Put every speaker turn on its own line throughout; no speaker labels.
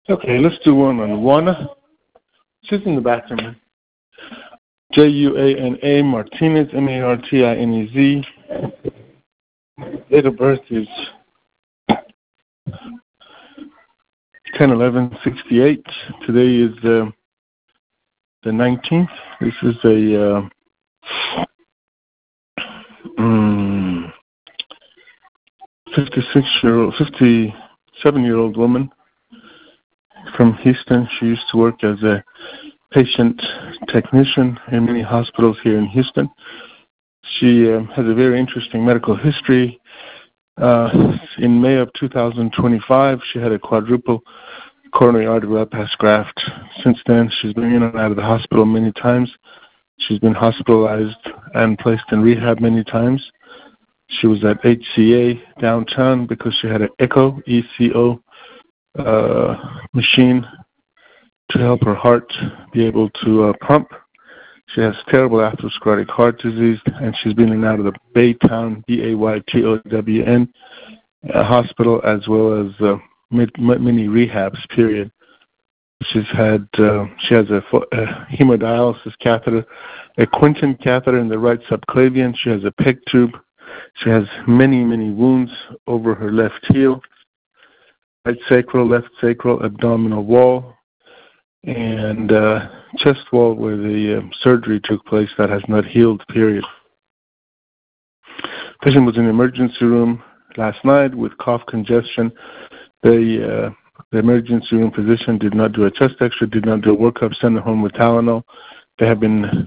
Okay, let's do one on Juana. She's in the bathroom. Juana Martinez, Martinez. Date of birth is 10/11/68. Today is the 19th. This is a 57-year-old woman from Houston. She used to work as a patient technician in many hospitals here in Houston. She has a very interesting medical history. In May of 2025, she had a quadruple coronary artery bypass graft. Since then, she's been in and out of the hospital many times. She's been hospitalized and placed in rehab many times. She was at HCA downtown because she had an ECO machine to help her heart be able to pump. She has terrible atherosclerotic heart disease, and she's been in and out of the Baytown, Baytown hospital, as well as many rehabs, period. She has a hemodialysis catheter, a Quinton catheter in the right subclavian. She has a PEG tube. She has many, many wounds over her left heel, right sacral, left sacral, abdominal wall, and chest wall where the surgery took place that has not healed, period. Patient was in the emergency room last night with cough congestion. The emergency room physician did not do a chest x-ray, did not do a workup, sent her home with Tylenol. They have been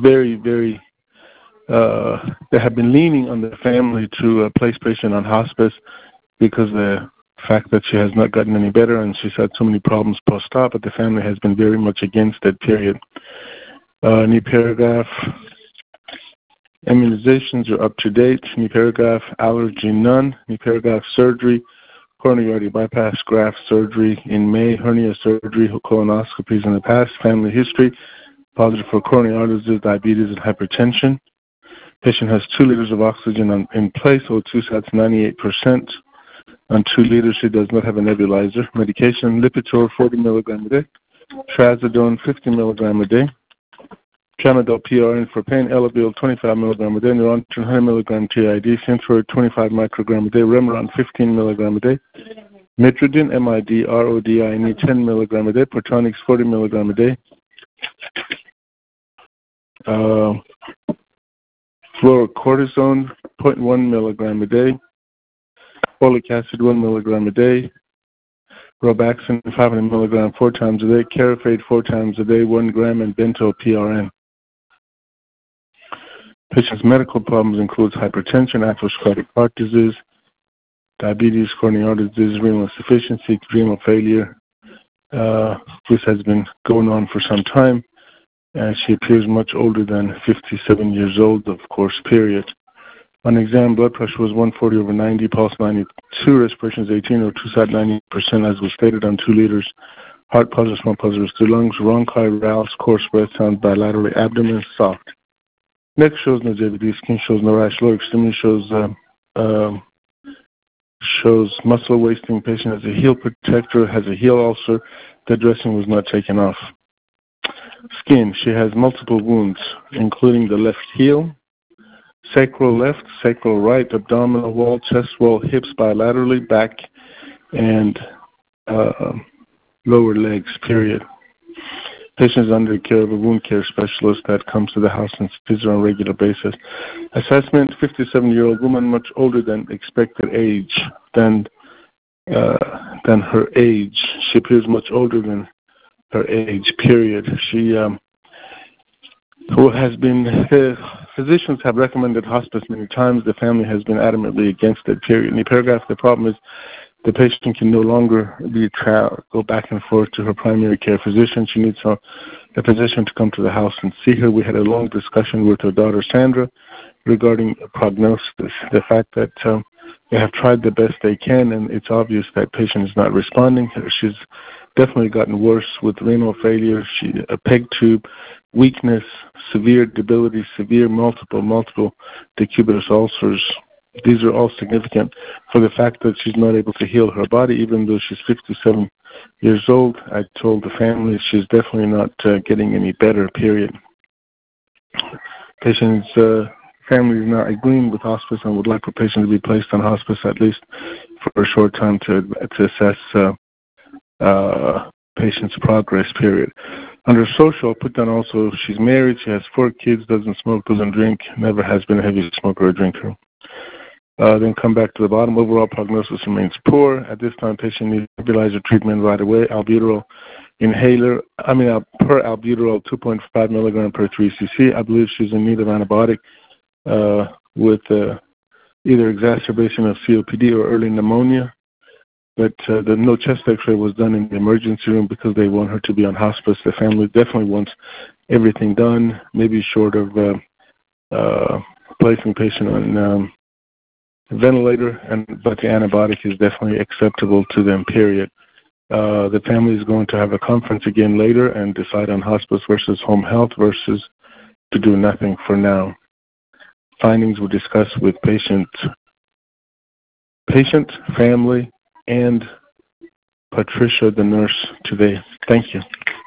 they have been leaning on the family to place patient on hospice because the fact that she has not gotten any better and she's had so many problems post-op, but the family has been very much against that, period. New paragraph. Immunizations are up to date. New paragraph. Allergy none. New paragraph. Surgery. Coronary artery bypass graft surgery in May. Hernia surgery. Colonoscopies in the past. Family history. Positive for coronary artery disease, diabetes, and hypertension. Patient has 2 liters of oxygen in place. O2 sats 98%. On 2 liters, she does not have a nebulizer. Medication, Lipitor 40 milligram a day. Trazodone 50 milligram a day. Tramadol PRN for pain, Elevil 25 milligram a day. Neurontin 100 milligram TID. Synthroid 25 microgram a day. Remeron 15 milligram a day. Mitridine, MID, RODINE 10 milligram a day. Protonix 40 milligram a day. Fluorocortisone 0.1 milligram a day. Folic acid 1 milligram a day. Robaxin 500 milligram 4 times a day. Carafate 4 times a day, 1 gram, and Bento PRN. Patient's medical problems includes hypertension, atherosclerotic heart disease, diabetes, coronary artery disease, renal insufficiency, renal failure. This has been going on for some time, and she appears much older than 57 years old, of course, period. On exam, blood pressure was 140/90, pulse 92, respiration is 18, or 2 sat 90%, as was stated on 2 liters. Heart positive, small positives to lungs, bronchi, rals, coarse breath sound bilaterally, abdomen soft. Neck shows no JVD, skin shows no rash, lower extremity shows muscle wasting. Patient has a heel protector, has a heel ulcer. The dressing was not taken off. Skin, she has multiple wounds, including the left heel, sacral left, sacral right, abdominal wall, chest wall, hips bilaterally, back, and lower legs, period. Patient is under the care of a wound care specialist that comes to the house and sees her on a regular basis. Assessment, 57-year-old woman, much older than expected age, than her age. She appears much older than her age, period. She physicians have recommended hospice many times. The family has been adamantly against it, period. In the paragraph, the problem is the patient can no longer go back and forth to her primary care physician. She needs a physician to come to the house and see her. We had a long discussion with her daughter, Sandra, regarding prognosis, the fact that they have tried the best they can, and it's obvious that patient is not responding. She's definitely gotten worse with renal failure, a PEG tube, weakness, severe debility, severe multiple decubitus ulcers. These are all significant for the fact that she's not able to heal her body, even though she's 57 years old. I told the family she's definitely not getting any better, period. Patient's family is not agreeing with hospice and would like for patient to be placed on hospice at least for a short time to assess patient's progress, period. Under social, put down also she's married, she has 4 kids, doesn't smoke, doesn't drink, never has been a heavy smoker or drinker. Then come back to the bottom. Overall prognosis remains poor. At this time, patient needs nebulizer treatment right away. Albuterol inhaler, per albuterol 2.5 milligram per 3 cc. I believe she's in need of antibiotic with either exacerbation of COPD or early pneumonia. But no chest x-ray was done in the emergency room because they want her to be on hospice. The family definitely wants everything done, maybe short of placing patient on ventilator, but the antibiotic is definitely acceptable to them, period. The family is going to have a conference again later and decide on hospice versus home health versus to do nothing for now. Findings were discussed with patient, family, and Patricia, the nurse, today. Thank you.